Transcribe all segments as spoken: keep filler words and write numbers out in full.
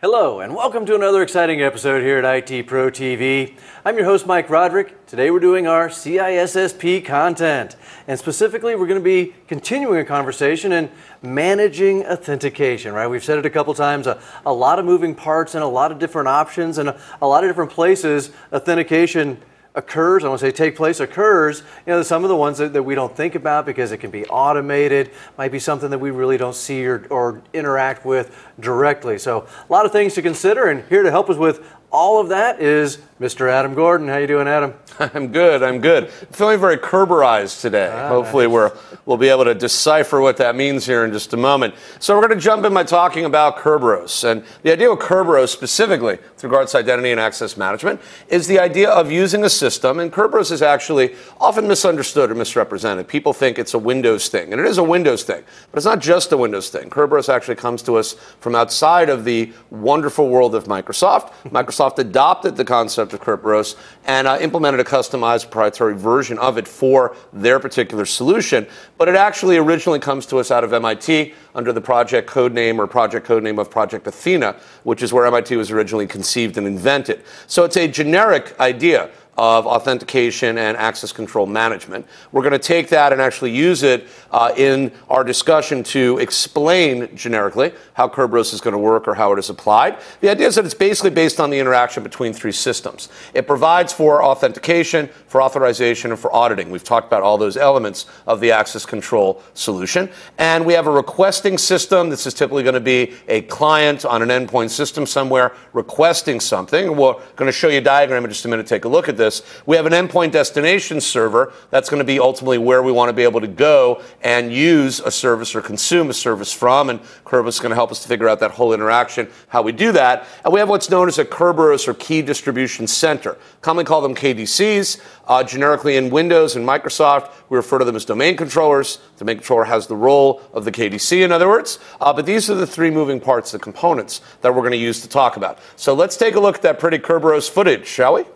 Hello, and welcome to another exciting episode here at I T Pro T V. I'm your host, Mike Roderick. Today we're doing our C I S S P content, and specifically we're going to be continuing a conversation in managing authentication, right? We've said it a couple times, a, a lot of moving parts and a lot of different options and a, a lot of different places authentication occurs, I want to say take place, occurs. You know, some of the ones that, that we don't think about because it can be automated, might be something that we really don't see or, or interact with directly. So a lot of things to consider, and here to help us with all of that is Mister Adam Gordon. How you doing, Adam? I'm good, I'm good. I'm feeling very Kerberized today. Ah, Hopefully nice. we're, we'll be able to decipher what that means here in just a moment. So we're going to jump in by talking about Kerberos. And the idea of Kerberos specifically, with regards to identity and access management, is the idea of using a system, and Kerberos is actually often misunderstood or misrepresented. People think it's a Windows thing, and it is a Windows thing, but it's not just a Windows thing. Kerberos actually comes to us from outside of the wonderful world of Microsoft. Microsoft adopted the concept of Kerberos and uh, implemented a customized proprietary version of it for their particular solution. But it actually originally comes to us out of M I T under the project code name or project code name of Project Athena, which is where M I T was originally conceived and invented. So it's a generic idea of authentication and access control management. We're going to take that and actually use it uh, in our discussion to explain generically how Kerberos is going to work or how it is applied. The idea is that it's basically based on the interaction between three systems. It provides for authentication, for authorization, and for auditing. We've talked about all those elements of the access control solution. And we have a requesting system. This is typically going to be a client on an endpoint system somewhere requesting something. We're going to show you a diagram in just a minute. Take a look at this. This. We have an endpoint destination server. That's going to be ultimately where we want to be able to go and use a service or consume a service from. And Kerberos is going to help us to figure out that whole interaction, how we do that. And we have what's known as a Kerberos or Key Distribution Center. Commonly call them K D Cs. Uh, generically in Windows and Microsoft, we refer to them as domain controllers. The domain controller has the role of the K D C, in other words. Uh, but these are the three moving parts, the components that we're going to use to talk about. So let's take a look at that pretty Kerberos footage, shall we?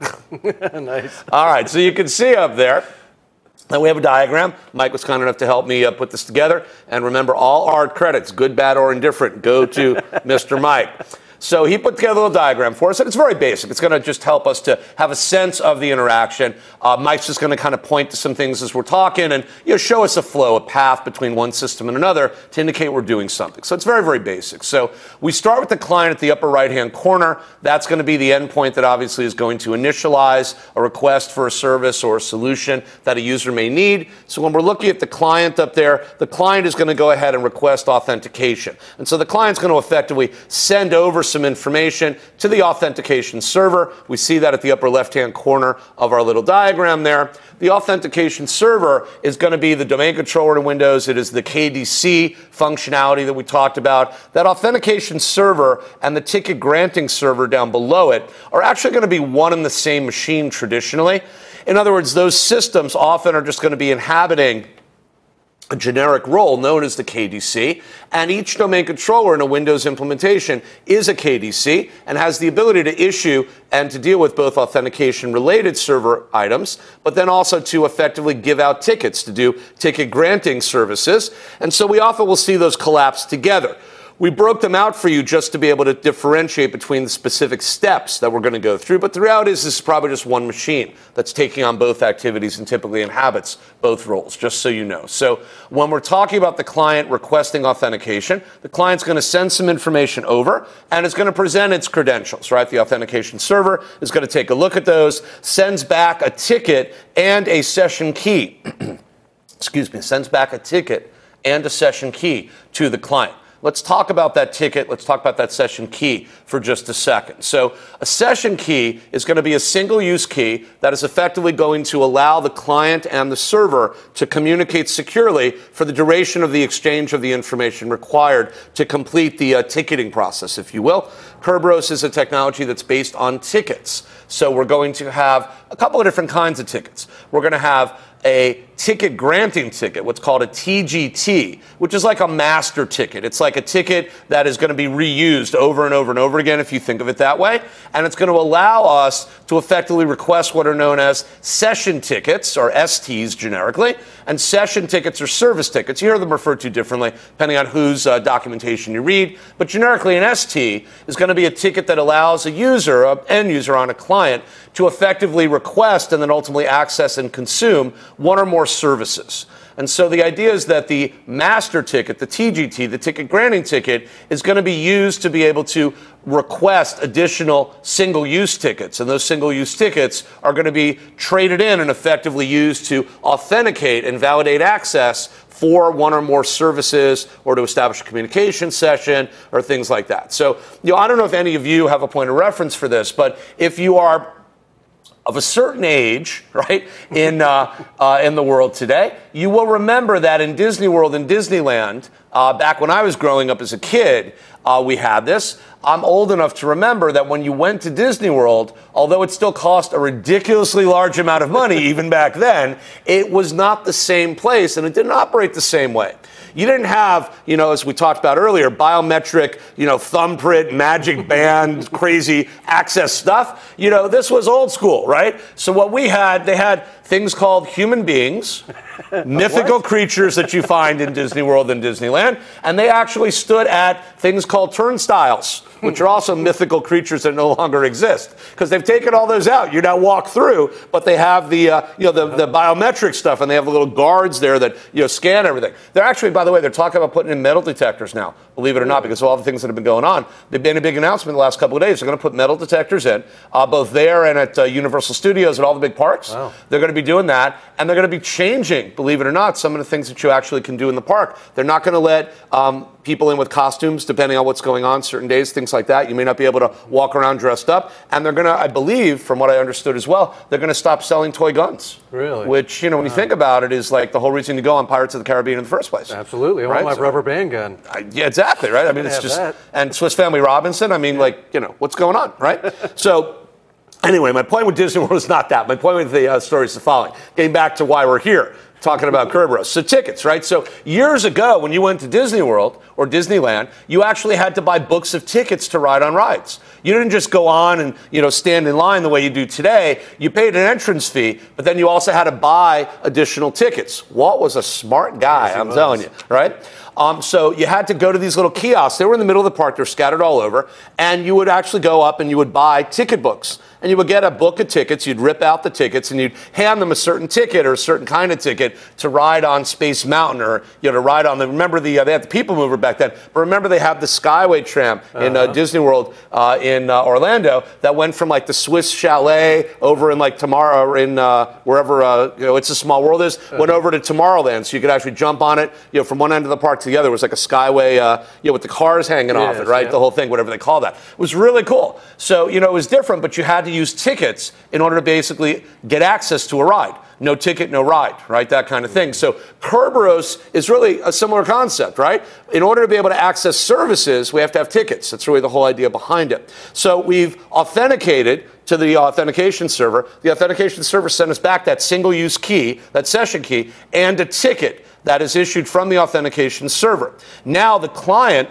Nice. All right, so you can see up there that we have a diagram. Mike was kind enough to help me uh, put this together. And remember, all our credits, good, bad, or indifferent, go to Mister Mike. So he put together a little diagram for us, and it's very basic. It's going to just help us to have a sense of the interaction. Uh, Mike's just going to kind of point to some things as we're talking and you know, show us a flow, a path between one system and another to indicate we're doing something. So it's very, very basic. So we start with the client at the upper right-hand corner. That's going to be the endpoint that obviously is going to initialize a request for a service or a solution that a user may need. So when we're looking at the client up there, the client is going to go ahead and request authentication. And so the client's going to effectively send over some information to the authentication server. We see that at the upper left-hand corner of our little diagram there. The authentication server is going to be the domain controller in Windows. It is the K D C functionality that we talked about. That authentication server and the ticket granting server down below it are actually going to be one and the same machine traditionally. In other words, those systems often are just going to be inhabiting a generic role known as the K D C, and each domain controller in a Windows implementation is a K D C and has the ability to issue and to deal with both authentication-related server items, but then also to effectively give out tickets, to do ticket granting services. And so we often will see those collapse together. We broke them out for you just to be able to differentiate between the specific steps that we're going to go through. But the reality is this is probably just one machine that's taking on both activities and typically inhabits both roles, just so you know. So when we're talking about the client requesting authentication, the client's going to send some information over and it's going to present its credentials, right? The authentication server is going to take a look at those, sends back a ticket and a session key. Excuse me, sends back a ticket and a session key to the client. Let's talk about that ticket. Let's talk about that session key for just a second. So a session key is going to be a single-use key that is effectively going to allow the client and the server to communicate securely for the duration of the exchange of the information required to complete the uh, ticketing process, if you will. Kerberos is a technology that's based on tickets. So we're going to have a couple of different kinds of tickets. We're going to have a ticket granting ticket, what's called a T G T, which is like a master ticket. It's like a ticket that is going to be reused over and over and over again, if you think of it that way. And it's going to allow us to effectively request what are known as session tickets, or S Ts generically. And session tickets are service tickets. You hear them referred to differently depending on whose uh, documentation you read. But generically, an S T is going to be a ticket that allows a user, an end user on a client, to effectively request and then ultimately access and consume one or more services. And so the idea is that the master ticket, the T G T, the ticket granting ticket, is going to be used to be able to request additional single-use tickets. And those single-use tickets are going to be traded in and effectively used to authenticate and validate access for one or more services, or to establish a communication session, or things like that. So, you know, I don't know if any of you have a point of reference for this, but if you are of a certain age, right, in uh, uh, in the world today, you will remember that in Disney World and Disneyland, uh, back when I was growing up as a kid, uh, we had this. I'm old enough to remember that when you went to Disney World, although it still cost a ridiculously large amount of money even back then, it was not the same place and it didn't operate the same way. You didn't have, you know, as we talked about earlier, biometric, you know, thumbprint, magic band, crazy access stuff. You know, this was old school, right? So what we had, they had things called human beings, mythical creatures that you find in Disney World and Disneyland, and they actually stood at things called turnstiles, which are also mythical creatures that no longer exist, because they've taken all those out. You now walk through, but they have the, uh, you know, the, the biometric stuff, and they have the little guards there that, you know, scan everything. They're actually, by the way, they're talking about putting in metal detectors now, believe it or not, because of all the things that have been going on. They've made a big announcement the last couple of days. They're going to put metal detectors in, uh, both there and at uh, Universal Studios and all the big parks. Wow. They're going to be doing that, and they're going to be changing, believe it or not, some of the things that you actually can do in the park. They're not going to let um, people in with costumes, depending on what's going on certain days, things like that. You may not be able to walk around dressed up. And they're going to, I believe, from what I understood as well, they're going to stop selling toy guns. Really? Which, you know, when wow. you think about it, is like the whole reason to go on Pirates of the Caribbean in the first place. Absolutely. I want right? my so, rubber band gun. I, yeah, exactly, right? I mean, it's just, that. And Swiss Family Robinson, I mean, yeah. like, you know, what's going on, right? So, anyway, my point with Disney World is not that. My point with the uh, story is the following. Getting back to why we're here, talking about Kerberos. So tickets, right? So years ago, when you went to Disney World or Disneyland, you actually had to buy books of tickets to ride on rides. You didn't just go on and, you know, stand in line the way you do today. You paid an entrance fee, but then you also had to buy additional tickets. Walt was a smart guy, yes, I'm was. telling you, right? Um, so you had to go to these little kiosks. They were in the middle of the park. They're scattered all over. And you would actually go up and you would buy ticket books. And you would get a book of tickets. You'd rip out the tickets and you'd hand them a certain ticket or a certain kind of ticket to ride on Space Mountain, or, you know, to ride on the, remember the, uh, they had the People Mover back then, but remember they have the Skyway tram in uh, Disney World uh, in uh, Orlando that went from like the Swiss Chalet over in like Tomorrow, in uh, wherever, uh, you know, It's a Small World is, uh-huh. went over to Tomorrowland. So you could actually jump on it, you know, from one end of the park to the other. It was like a Skyway, uh, you know, with the cars hanging yes, off it, right? Yeah. The whole thing, whatever they call that. It was really cool. So, you know, it was different, but you had to use tickets in order to basically get access to a ride. No ticket, no ride, right? That kind of thing. So Kerberos is really a similar concept, right? In order to be able to access services, we have to have tickets. That's really the whole idea behind it. So we've authenticated to the authentication server. The authentication server sent us back that single-use key, that session key, and a ticket that is issued from the authentication server. Now the client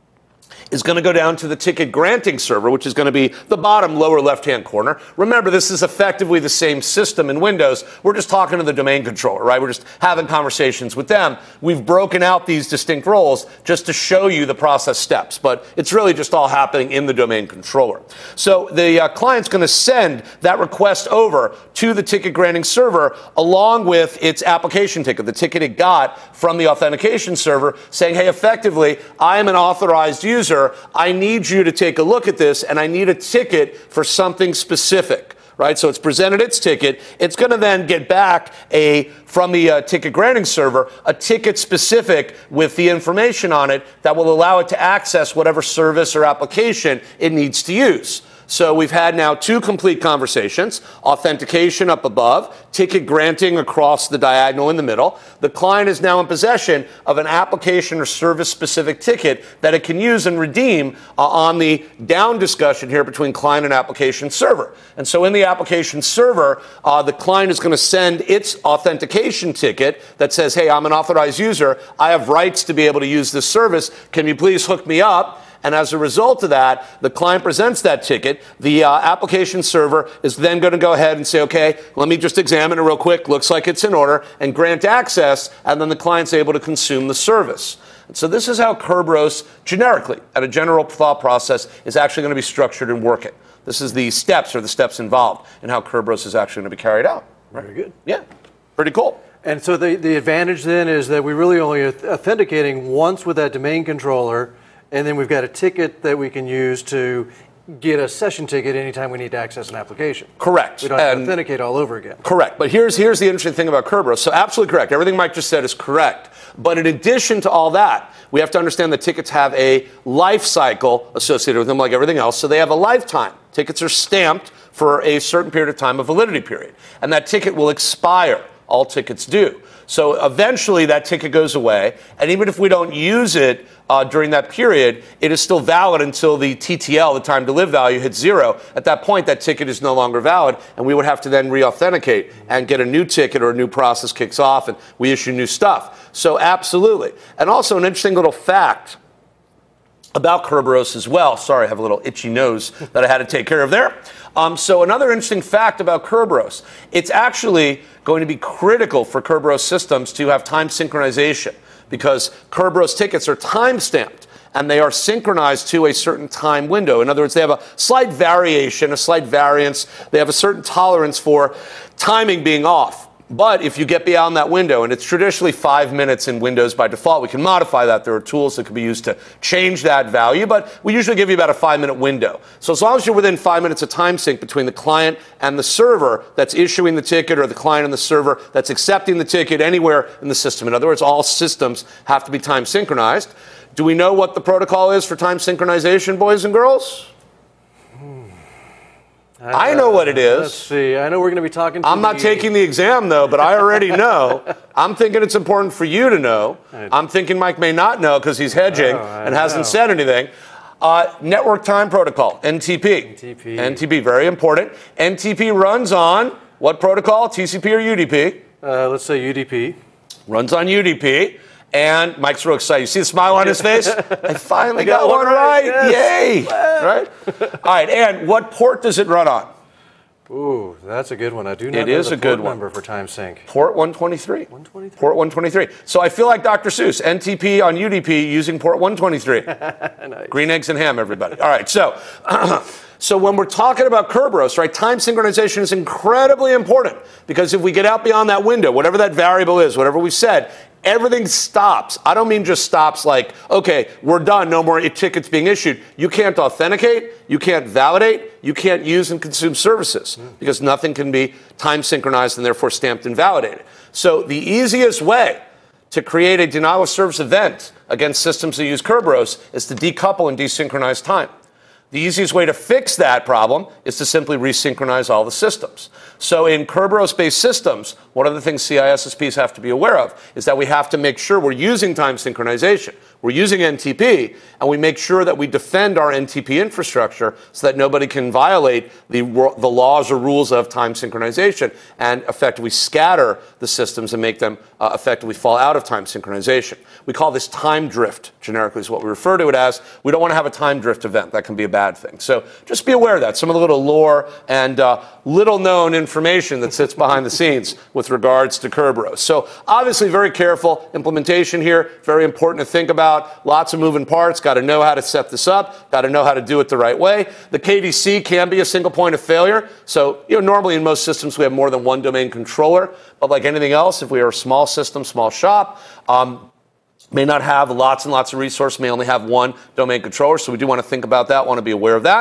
is going to go down to the ticket granting server, which is going to be the bottom lower left-hand corner. Remember, this is effectively the same system in Windows. We're just talking to the domain controller, right? We're just having conversations with them. We've broken out these distinct roles just to show you the process steps, but it's really just all happening in the domain controller. So the uh, client's going to send that request over to the ticket granting server along with its application ticket, the ticket it got from the authentication server, saying, hey, effectively, I am an authorized user. I need you to take a look at this, and I need a ticket for something specific, right? So it's presented its ticket. It's going to then get back a, from the uh, ticket granting server, a ticket specific with the information on it that will allow it to access whatever service or application it needs to use. So we've had now two complete conversations, authentication up above, ticket granting across the diagonal in the middle. The client is now in possession of an application or service-specific ticket that it can use and redeem uh, on the down discussion here between client and application server. And so in the application server, uh, the client is going to send its authentication ticket that says, hey, I'm an authorized user. I have rights to be able to use this service. Can you please hook me up? And as a result of that, the client presents that ticket. The uh, application server is then going to go ahead and say, okay, let me just examine it real quick. Looks like it's in order, and grant access. And then the client's able to consume the service. And so this is how Kerberos, generically, at a general thought process, is actually going to be structured and working. This is the steps or the steps involved in how Kerberos is actually going to be carried out. Right? Very good. Yeah, pretty cool. And so the, the advantage then is that we're really only authenticating once with that domain controller. And then we've got a ticket that we can use to get a session ticket anytime we need to access an application. Correct. We don't have and to authenticate all over again. Correct. But here's, here's the interesting thing about Kerberos. So absolutely correct. Everything Mike just said is correct. But in addition to all that, we have to understand that tickets have a life cycle associated with them like everything else. So they have a lifetime. Tickets are stamped for a certain period of time, a validity period. And that ticket will expire. All tickets do. So eventually that ticket goes away. And even if we don't use it uh, during that period, it is still valid until the T T L, the time to live value, hits zero. At that point, that ticket is no longer valid, and we would have to then re-authenticate and get a new ticket, or a new process kicks off, and we issue new stuff. So absolutely. And also an interesting little fact about Kerberos as well. Sorry, I have a little itchy nose that I had to take care of there. Um, so another interesting fact about Kerberos, it's actually going to be critical for Kerberos systems to have time synchronization, because Kerberos tickets are time-stamped and they are synchronized to a certain time window. In other words, they have a slight variation, a slight variance. They have a certain tolerance for timing being off. But if you get beyond that window, and it's traditionally five minutes in Windows by default, we can modify that. There are tools that can be used to change that value, but we usually give you about a five-minute window. So as long as you're within five minutes of time sync between the client and the server that's issuing the ticket, or the client and the server that's accepting the ticket anywhere in the system. In other words, all systems have to be time synchronized. Do we know what the protocol is for time synchronization, boys and girls? Uh, I know what it is. Let's see. I know we're going to be talking to I'm not the... taking the exam, though, but I already know. I'm thinking it's important for you to know. I'm thinking Mike may not know because he's hedging know, and hasn't know. said anything. Uh, Network Time Protocol, N T P. N T P. N T P, very important. N T P runs on what protocol? T C P or U D P? Uh, let's say U D P. Runs on U D P. And Mike's real excited. You see the smile on his face? I finally I got, got one right. right. Yes. Yay. Right? All right. And what port does it run on? Ooh, that's a good one. I do not it know is the a good port one. number for time sync. Port one twenty-three. one twenty-three. Port one twenty-three. So I feel like Doctor Seuss. N T P on U D P using port one twenty-three. Nice. Green eggs and ham, everybody. All right. So, so when we're talking about Kerberos, right, time synchronization is incredibly important, because if we get out beyond that window, whatever that variable is, whatever we said, everything stops. I don't mean just stops like, okay, we're done, no more tickets being issued. You can't authenticate, you can't validate, you can't use and consume services, because nothing can be time synchronized and therefore stamped and validated. So the easiest way to create a denial of service event against systems that use Kerberos is to decouple and desynchronize time. The easiest way to fix that problem is to simply resynchronize all the systems. So in Kerberos-based systems, one of the things C I S S Ps have to be aware of is that we have to make sure we're using time synchronization. We're using N T P, and we make sure that we defend our N T P infrastructure so that nobody can violate the, the laws or rules of time synchronization and effectively scatter the systems and make them uh, effectively fall out of time synchronization. We call this time drift, generically is what we refer to it as. We don't want to have a time drift event. That can be a bad thing. So just be aware of that. Some of the little lore and uh, little known information that sits behind the scenes with regards to Kerberos. So obviously very careful implementation here, very important to think about. Lots of moving parts, got to know how to set this up, got to know how to do it the right way. The K D C can be a single point of failure. So, you know, normally in most systems we have more than one domain controller, but like anything else, if we are a small system, small shop, um, may not have lots and lots of resources, may only have one domain controller, so we do want to think about that, want to be aware of that.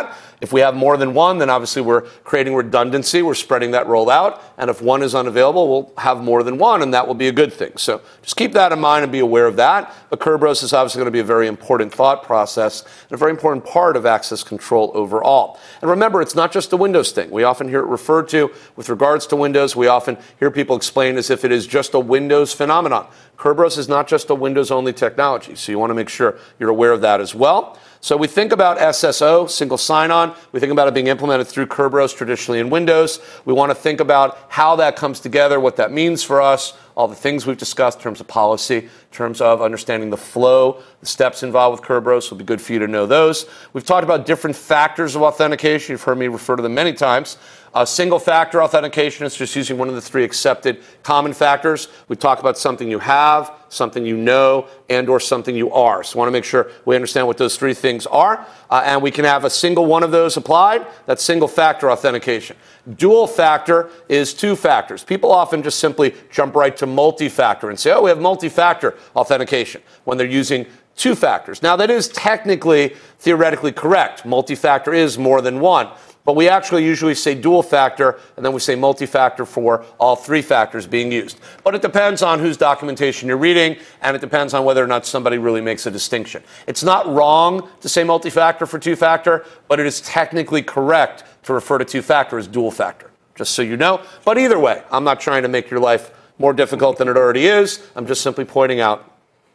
If we have more than one, then obviously we're creating redundancy. We're spreading that roll out. And if one is unavailable, we'll have more than one, and that will be a good thing. So just keep that in mind and be aware of that. But Kerberos is obviously going to be a very important thought process and a very important part of access control overall. And remember, it's not just a Windows thing. We often hear it referred to with regards to Windows. We often hear people explain as if it is just a Windows phenomenon. Kerberos is not just a Windows-only technology, so you want to make sure you're aware of that as well. So we think about S S O, single sign-on. We think about it being implemented through Kerberos traditionally in Windows. We want to think about how that comes together, what that means for us, all the things we've discussed in terms of policy, in terms of understanding the flow, the steps involved with Kerberos. Will be good for you to know those. We've talked about different factors of authentication. You've heard me refer to them many times. Uh, single-factor authentication is just using one of the three accepted common factors. We talk about something you have, something you know, and or something you are. So I want to make sure we understand what those three things are. Uh, and we can have a single one of those applied. That's single-factor authentication. Dual factor is two factors. People often just simply jump right to multi-factor and say, oh, we have multi-factor authentication when they're using two factors. Now, that is technically, theoretically correct. Multi-factor is more than one. But we actually usually say dual factor, and then we say multi-factor for all three factors being used. But it depends on whose documentation you're reading, and it depends on whether or not somebody really makes a distinction. It's not wrong to say multi-factor for two-factor, but it is technically correct to refer to two-factor as dual factor, just so you know. But either way, I'm not trying to make your life more difficult than it already is. I'm just simply pointing out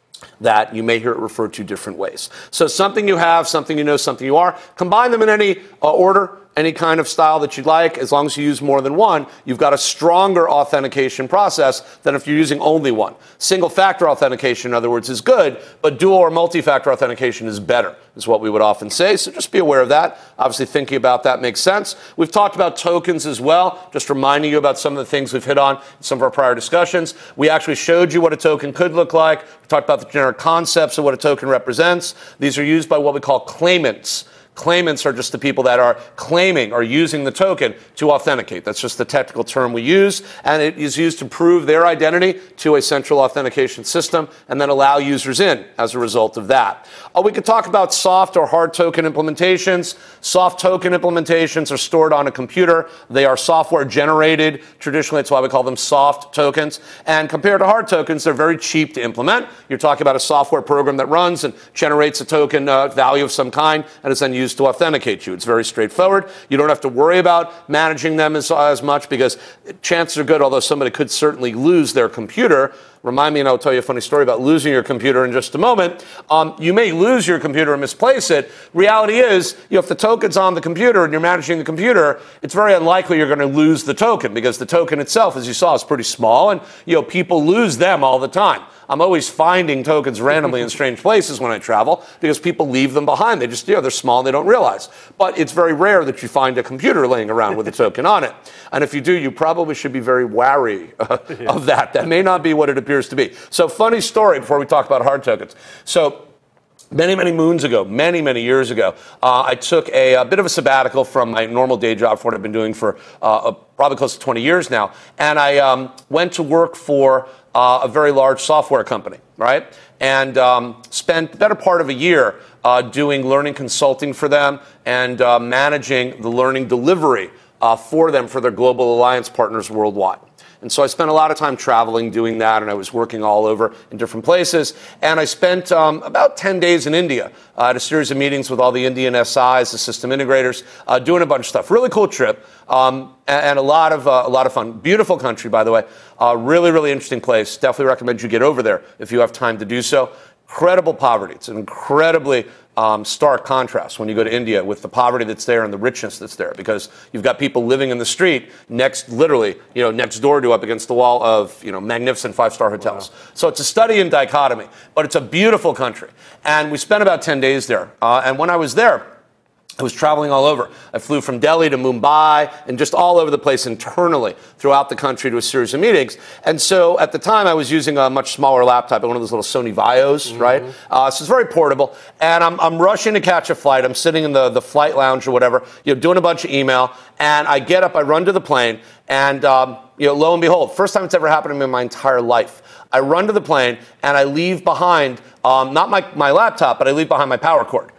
that you may hear it referred to different ways. So something you have, something you know, something you are. Combine them in any uh, order, any kind of style that you'd like. As long as you use more than one, you've got a stronger authentication process than if you're using only one. Single-factor authentication, in other words, is good, but dual or multi-factor authentication is better, is what we would often say. So just be aware of that. Obviously, thinking about that makes sense. We've talked about tokens as well, just reminding you about some of the things we've hit on in some of our prior discussions. We actually showed you what a token could look like. We talked about the generic concepts of what a token represents. These are used by what we call claimants. Claimants are just the people that are claiming or using the token to authenticate. That's just the technical term we use, and it is used to prove their identity to a central authentication system and then allow users in as a result of that. Uh, we could talk about soft or hard token implementations. Soft token implementations are stored on a computer. They are software generated. Traditionally, that's why we call them soft tokens. And compared to hard tokens, they're very cheap to implement. You're talking about a software program that runs and generates a token uh, value of some kind, and it's then used to authenticate you. It's very straightforward. You don't have to worry about managing them as, as much because chances are good, although somebody could certainly lose their computer. Remind me, and I'll tell you a funny story about losing your computer in just a moment. Um, you may lose your computer and misplace it. Reality is, you know, if the token's on the computer and you're managing the computer, it's very unlikely you're going to lose the token because the token itself, as you saw, is pretty small, and you know people lose them all the time. I'm always finding tokens randomly in strange places when I travel because people leave them behind. They just, you know, they're small and they don't realize. But it's very rare that you find a computer laying around with a token on it. And if you do, you probably should be very wary uh, yeah. of that. That may not be what it appears to be. So funny story before we talk about hard tokens. So Many, many moons ago, many, many years ago, uh, I took a, a bit of a sabbatical from my normal day job for what I've been doing for uh, probably close to twenty years now. And I um, went to work for uh, a very large software company, right? And um, spent the better part of a year uh, doing learning consulting for them and uh, managing the learning delivery uh, for them for their global alliance partners worldwide. And so I spent a lot of time traveling doing that, and I was working all over in different places. And I spent um, about ten days in India uh, at a series of meetings with all the Indian S Is, the system integrators, uh, doing a bunch of stuff. Really cool trip, um, and, and a lot of uh, a lot of fun. Beautiful country, by the way. Uh, really, really interesting place. Definitely recommend you get over there if you have time to do so. Incredible poverty. It's an incredibly um, stark contrast when you go to India with the poverty that's there and the richness that's there, because you've got people living in the street next, literally, you know, next door to up against the wall of, you know, magnificent five-star hotels. Wow. So it's a study in dichotomy, but it's a beautiful country. And we spent about ten days there. Uh, and when I was there, I was traveling all over. I flew from Delhi to Mumbai and just all over the place internally throughout the country to a series of meetings. And so at the time, I was using a much smaller laptop, one of those little Sony Vios, mm-hmm. right? Uh, so it's very portable. And I'm, I'm rushing to catch a flight. I'm sitting in the, the flight lounge or whatever, you know, doing a bunch of email. And I get up, I run to the plane, and um, you know, lo and behold, first time it's ever happened to me in my entire life. I run to the plane, and I leave behind, um, not my, my laptop, but I leave behind my power cord.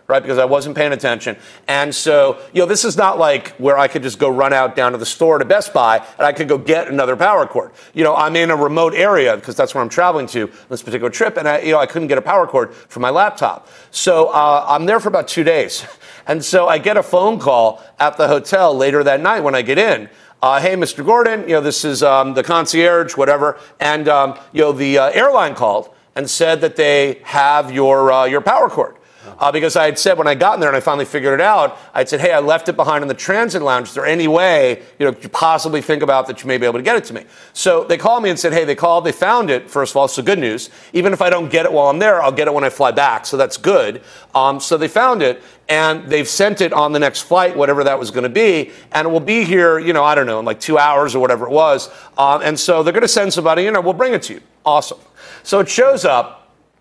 right, because I wasn't paying attention. And so, you know, this is not like where I could just go run out down to the store to Best Buy and I could go get another power cord. You know, I'm in a remote area because that's where I'm traveling to on this particular trip, and I, you know, I couldn't get a power cord for my laptop. So uh, I'm there for about two days. And so I get a phone call at the hotel later that night when I get in. Uh, hey, Mister Gordon, you know, this is um, the concierge, whatever. And, um, you know, the uh, airline called and said that they have your uh, your power cord. Uh, because I had said when I got in there and I finally figured it out, I'd said, hey, I left it behind in the transit lounge. Is there any way, you know, could you possibly think about that you may be able to get it to me? So they called me and said, hey, they called, they found it, first of all, so good news. Even if I don't get it while I'm there, I'll get it when I fly back, so that's good. Um, so they found it, and they've sent it on the next flight, whatever that was going to be, and it will be here, you know, I don't know, in like two hours or whatever it was. Um, and so they're going to send somebody, you know, we'll bring it to you. Awesome. So it shows up.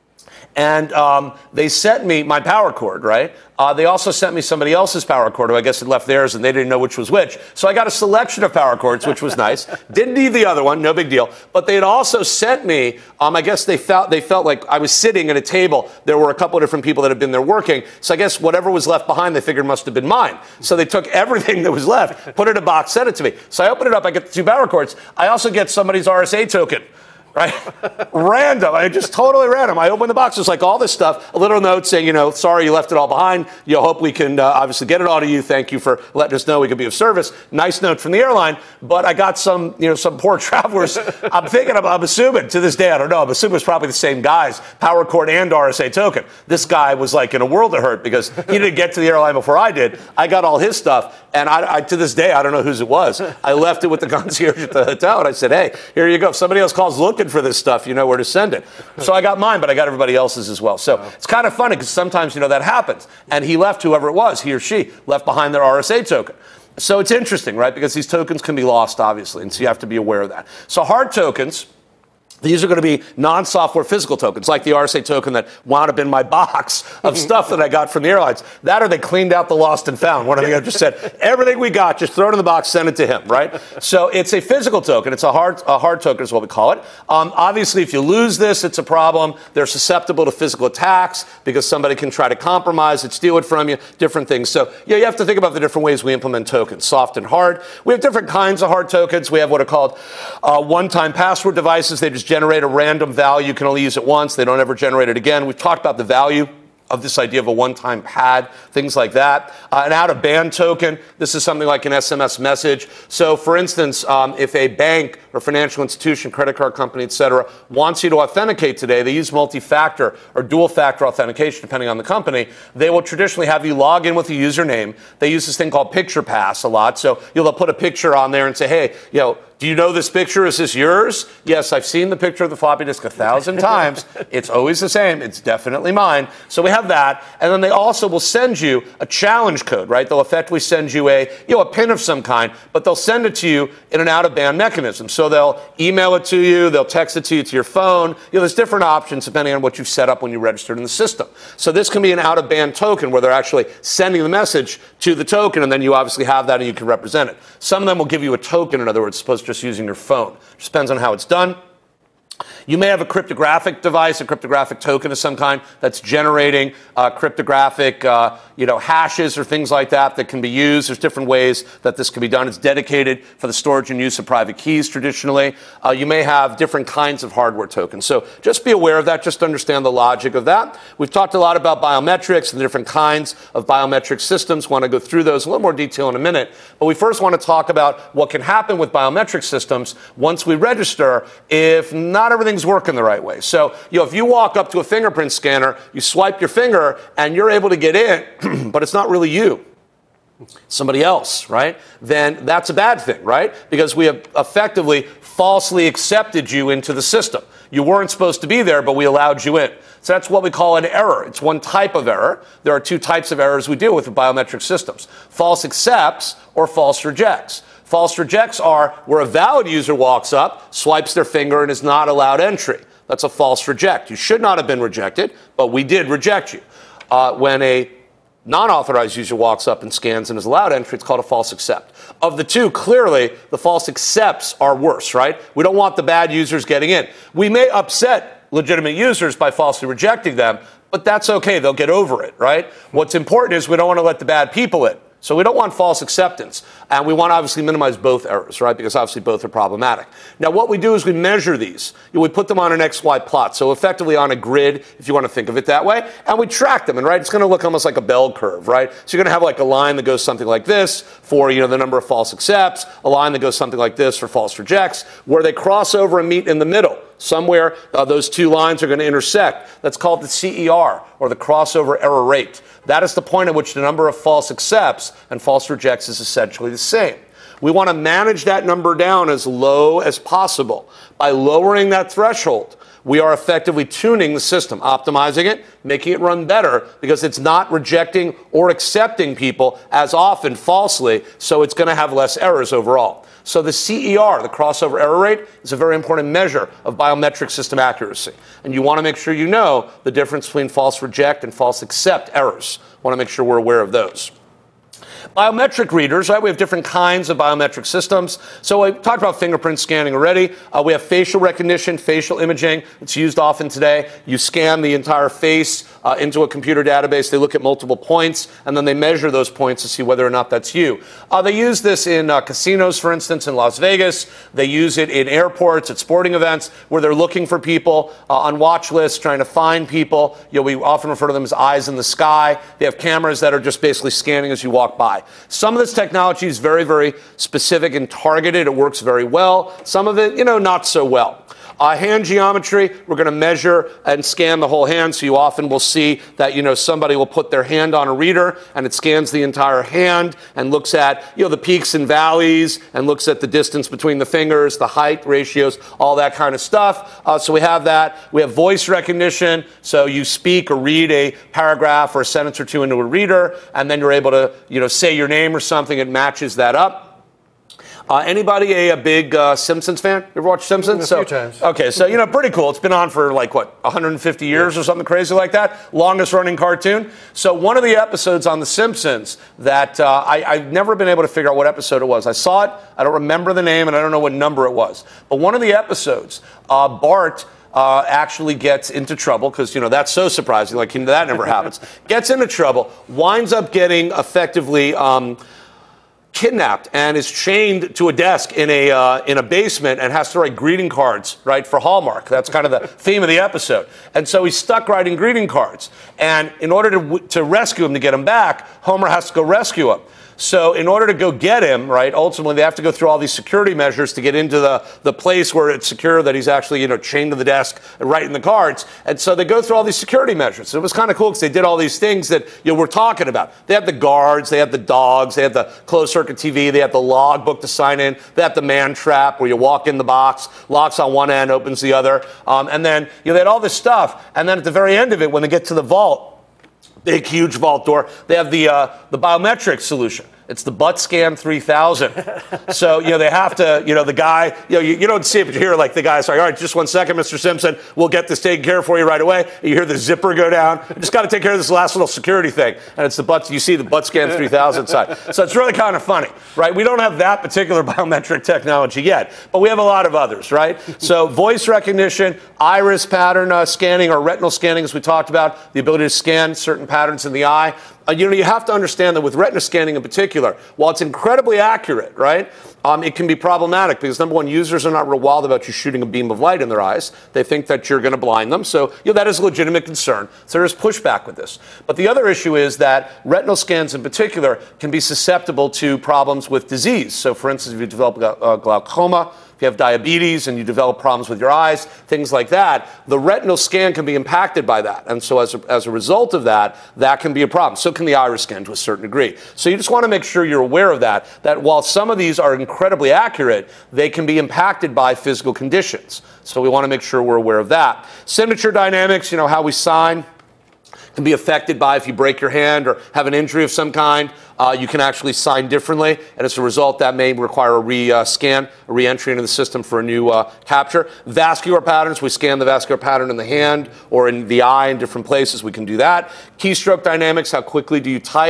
And um, they sent me my power cord, right? Uh, they also sent me somebody else's power cord who I guess had left theirs and they didn't know which was which. So I got a selection of power cords, which was nice. Didn't need the other one, no big deal. But they had also sent me, um, I guess they felt they felt like I was sitting at a table. There were a couple of different people that had been there working. So I guess whatever was left behind, they figured must have been mine. So they took everything that was left, put it in a box, sent it to me. So I open it up, I get the two power cords. I also get somebody's R S A token. Right? Random. I just totally random. I open the box. It's like all this stuff. A little note saying, you know, sorry you left it all behind. You know, hope we can uh, obviously get it all to you. Thank you for letting us know we could be of service. Nice note from the airline. But I got some, you know, some poor travelers. I'm thinking, I'm, I'm assuming to this day, I don't know. I'm assuming it's probably the same guys, power cord and R S A token. This guy was like in a world of hurt because he didn't get to the airline before I did. I got all his stuff. And I, I, to this day, I don't know whose it was. I left it with the concierge at the hotel. And I said, hey, here you go. If somebody else calls looking for this stuff, you know where to send it. So I got mine, but I got everybody else's as well. So it's kind of funny because sometimes, you know, that happens. And he left, whoever it was, he or she, left behind their R S A token. So it's interesting, right? Because these tokens can be lost, obviously. And so you have to be aware of that. So hard tokens, these are going to be non-software physical tokens, like the R S A token that wound up in my box of stuff that I got from the airlines. That or they cleaned out the lost and found. One of the other just said, everything we got, just throw it in the box, send it to him, right? So it's a physical token. It's a hard, a hard token is what we call it. Um, obviously, if you lose this, it's a problem. They're susceptible to physical attacks because somebody can try to compromise it, steal it from you, different things. So yeah, you have to think about the different ways we implement tokens, soft and hard. We have different kinds of hard tokens. We have what are called uh, one-time password devices. They just generate a random value. You can only use it once. They don't ever generate it again. We've talked about the value of this idea of a one-time pad, things like that. Uh, an out-of-band token, this is something like an S M S message. So, for instance, um, if a bank or financial institution, credit card company, et cetera, wants you to authenticate today, they use multi-factor or dual-factor authentication, depending on the company. They will traditionally have you log in with a username. They use this thing called Picture Pass a lot. So you'll put a picture on there and say, hey, you know, do you know this picture? Is this yours? Yes, I've seen the picture of the floppy disk a thousand times. It's always the same. It's definitely mine. So we have that. And then they also will send you a challenge code, right? They'll effectively send you a, you know, a pin of some kind, but they'll send it to you in an out-of-band mechanism. So they'll email it to you. They'll text it to you to your phone. You know, there's different options depending on what you've set up when you registered in the system. So this can be an out-of-band token where they're actually sending the message to the token, and then you obviously have that and you can represent it. Some of them will give you a token, in other words, supposed to just using your phone. It depends on how it's done. You may have a cryptographic device, a cryptographic token of some kind that's generating uh, cryptographic, uh, you know, hashes or things like that that can be used. There's different ways that this can be done. It's dedicated for the storage and use of private keys traditionally. Uh, you may have different kinds of hardware tokens. So just be aware of that. Just understand the logic of that. We've talked a lot about biometrics and the different kinds of biometric systems. Want to go through those in a little more detail in a minute. But we first want to talk about what can happen with biometric systems once we register if not everything's working the right way. So, you know, if you walk up to a fingerprint scanner, you swipe your finger and you're able to get in, but it's not really you, somebody else, right? Then that's a bad thing, right? Because we have effectively falsely accepted you into the system. You weren't supposed to be there, but we allowed you in. So that's what we call an error. It's one type of error. There are two types of errors we deal with in biometric systems: false accepts or false rejects. False rejects are where a valid user walks up, swipes their finger, and is not allowed entry. That's a false reject. You should not have been rejected, but we did reject you. Uh, when a non-authorized user walks up and scans and is allowed entry, it's called a false accept. Of the two, clearly, the false accepts are worse, right? We don't want the bad users getting in. We may upset legitimate users by falsely rejecting them, but that's okay. They'll get over it, right? What's important is we don't want to let the bad people in. So we don't want false acceptance. And we want to obviously minimize both errors, right? Because obviously both are problematic. Now, what we do is we measure these. We put them on an X Y plot. So effectively on a grid, if you want to think of it that way. And we track them. And right, it's going to look almost like a bell curve, right? So you're going to have like a line that goes something like this for, you know, the number of false accepts, a line that goes something like this for false rejects, where they cross over and meet in the middle. Somewhere uh, those two lines are going to intersect. That's called the C E R, or the crossover error rate. That is the point at which the number of false accepts and false rejects is essentially the same. We want to manage that number down as low as possible. By lowering that threshold, we are effectively tuning the system, optimizing it, making it run better, because it's not rejecting or accepting people as often falsely, so it's going to have less errors overall. So the C E R, the crossover error rate, is a very important measure of biometric system accuracy. And you want to make sure you know the difference between false reject and false accept errors. Want to make sure we're aware of those. Biometric readers, right? We have different kinds of biometric systems. So I talked about fingerprint scanning already. Uh, we have facial recognition, facial imaging. It's used often today. You scan the entire face uh, into a computer database. They look at multiple points, and then they measure those points to see whether or not that's you. Uh, they use this in uh, casinos, for instance, in Las Vegas. They use it in airports, at sporting events, where they're looking for people uh, on watch lists, trying to find people. You know, we often refer to them as eyes in the sky. They have cameras that are just basically scanning as you walk by. Some of this technology is very, very specific and targeted. It works very well. Some of it, you know, not so well. Uh, hand geometry, we're going to measure and scan the whole hand. So you often will see that, you know, somebody will put their hand on a reader and it scans the entire hand and looks at, you know, the peaks and valleys and looks at the distance between the fingers, the height ratios, all that kind of stuff. Uh, so we have that. We have voice recognition. So you speak or read a paragraph or a sentence or two into a reader, and then you're able to, you know, say your name or something. It matches that up. Uh, anybody a, a big uh, Simpsons fan? You ever watch Simpsons? A so, few times. Okay, so, you know, pretty cool. It's been on for, like, what, one hundred fifty years yeah. or something crazy like that? Longest running cartoon. So one of the episodes on The Simpsons that uh, I, I've never been able to figure out what episode it was. I saw it. I don't remember the name, and I don't know what number it was. But one of the episodes, uh, Bart... Uh, actually gets into trouble because, you know, that's so surprising. Like, that never happens. Gets into trouble, winds up getting effectively um, kidnapped and is chained to a desk in a uh, in a basement and has to write greeting cards, right, for Hallmark. That's kind of the theme of the episode. And so he's stuck writing greeting cards. And in order to to rescue him, to get him back, Homer has to go rescue him. So in order to go get him, right, ultimately they have to go through all these security measures to get into the, the place where it's secure that he's actually, you know, chained to the desk and writing the cards. And so they go through all these security measures. It was kind of cool because they did all these things that, you know, we're talking about. They have the guards, they have the dogs, they have the closed circuit T V, they have the log book to sign in, they have the man trap where you walk in the box, locks on one end, opens the other. Um, and then, you know, they had all this stuff. And then at the very end of it, when they get to the vault, big, huge vault door, they have the uh, the biometric solution. It's the ButtScan three thousand. So, you know, they have to, you know, the guy, you know, you, you don't see it, but you hear like the guy's like, all right, just one second, Mister Simpson, we'll get this taken care of for you right away. And you hear the zipper go down. You just got to take care of this last little security thing. And it's the butt, you see the ButtScan three thousand side. So it's really kind of funny, right? We don't have that particular biometric technology yet, but we have a lot of others, right? So voice recognition, iris pattern uh, scanning, or retinal scanning, as we talked about, the ability to scan certain patterns in the eye. Uh, you know, you have to understand that with retina scanning in particular, while it's incredibly accurate, right, um, it can be problematic because, number one, users are not real wild about you shooting a beam of light in their eyes. They think that you're going to blind them. So, you know, that is a legitimate concern. So there is pushback with this. But the other issue is that retinal scans in particular can be susceptible to problems with disease. So, for instance, if you develop uh, glaucoma, if you have diabetes and you develop problems with your eyes, things like that, the retinal scan can be impacted by that. And so as a, as a result of that, that can be a problem. So can the iris scan to a certain degree. So you just want to make sure you're aware of that, that while some of these are incredibly accurate, they can be impacted by physical conditions. So we want to make sure we're aware of that. Signature dynamics, you know, how we sign, can be affected by if you break your hand or have an injury of some kind. Uh, you can actually sign differently, and as a result, that may require a re-scan, uh, a re-entry into the system for a new uh, capture. Vascular patterns, we scan the vascular pattern in the hand or in the eye in different places. We can do that. Keystroke dynamics, how quickly do you type? You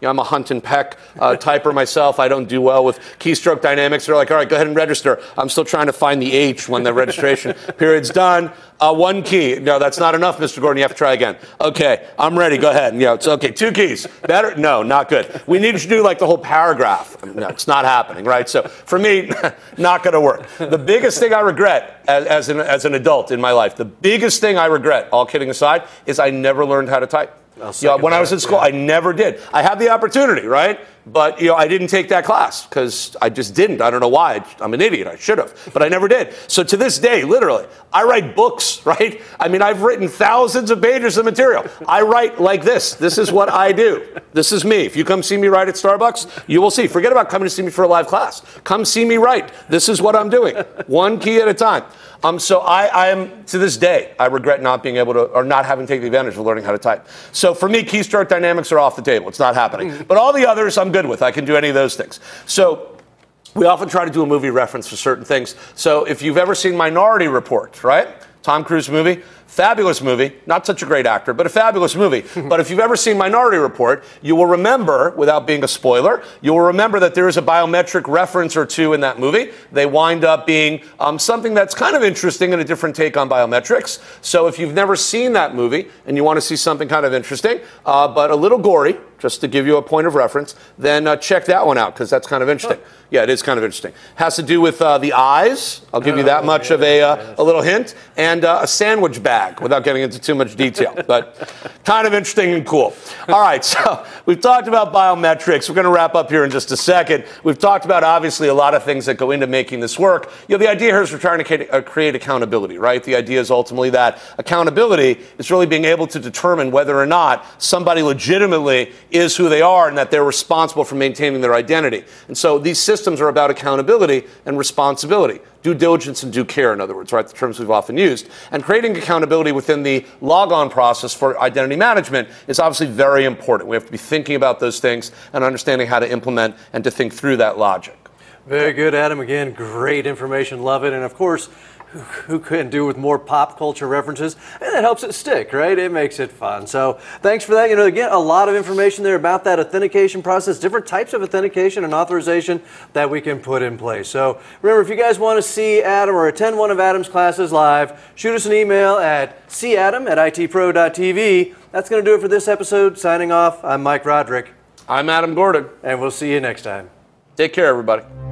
know, I'm a hunt and peck uh, typer myself. I don't do well with keystroke dynamics. They're like, all right, go ahead and register. I'm still trying to find the H when the registration period's done. Uh, one key. No, that's not enough, Mister Gordon. You have to try again. Okay, I'm ready. Go ahead. Yeah, it's okay. Two keys. Better? No, not good. We need you to do like the whole paragraph. No, it's not happening, right? So for me, not going to work. The biggest thing I regret as, as, an, as an adult in my life, the biggest thing I regret, all kidding aside, is I never learned how to type. You know, when I was in school, yeah. I never did. I had the opportunity, right? But, you know, I didn't take that class because I just didn't. I don't know why. I'm an idiot. I should have. But I never did. So to this day, literally, I write books, right? I mean, I've written thousands of pages of material. I write like this. This is what I do. This is me. If you come see me write at Starbucks, you will see. Forget about coming to see me for a live class. Come see me write. This is what I'm doing. One key at a time. Um, so I, I am, to this day, I regret not being able to, or not having taken advantage of learning how to type. So for me, keystroke dynamics are off the table. It's not happening. But all the others, I'm good with. I can do any of those things. So we often try to do a movie reference for certain things. So if you've ever seen Minority Report, right? Tom Cruise movie. Fabulous movie, not such a great actor, but a fabulous movie. But if you've ever seen Minority Report, you will remember, without being a spoiler, you will remember that there is a biometric reference or two in that movie. They wind up being um, something that's kind of interesting and a different take on biometrics. So if you've never seen that movie and you want to see something kind of interesting, uh, but a little gory, just to give you a point of reference, then uh, check that one out because that's kind of interesting. Huh. Yeah, it is kind of interesting. Has to do with uh, the eyes. I'll give oh, you that much yeah, of a, uh, yes. a little hint. And uh, a sandwich bag, without getting into too much detail. But kind of interesting and cool. All right, so we've talked about biometrics. We're going to wrap up here in just a second. We've talked about, obviously, a lot of things that go into making this work. You know, the idea here is we're trying to create accountability, right? The idea is ultimately that accountability is really being able to determine whether or not somebody legitimately is who they are and that they're responsible for maintaining their identity. And so these systems are about accountability and responsibility. Due diligence and due care, in other words, right? The terms we've often used. And creating accountability within the logon process for identity management is obviously very important. We have to be thinking about those things and understanding how to implement and to think through that logic. Very good, Adam. Again, great information. Love it. And of course, who couldn't do with more pop culture references? And that helps it stick, right? It makes it fun. So thanks for that. You know, again, a lot of information there about that authentication process, different types of authentication and authorization that we can put in place. So remember, if you guys want to see Adam or attend one of Adam's classes live, shoot us an email at c adam at i t pro dot t v. That's going to do it for this episode. Signing off, I'm Mike Roderick. I'm Adam Gordon. And we'll see you next time. Take care, everybody.